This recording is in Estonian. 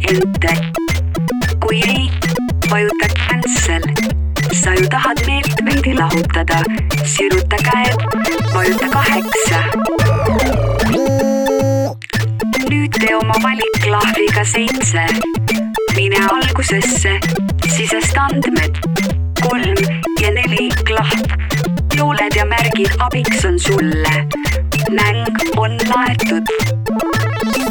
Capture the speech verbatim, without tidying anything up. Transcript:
enter. Kui ei, vajuta cancel. Sa ju tahad meelt veidi lahutada. Siruta käed, vajuta kaheksa. Nüüd tee oma valik lahviga seitse. Mine algusesse, sisest andmed. Kolm ja neli klahv. Jooled ja märgid abiks on sulle. Mäng on laetud.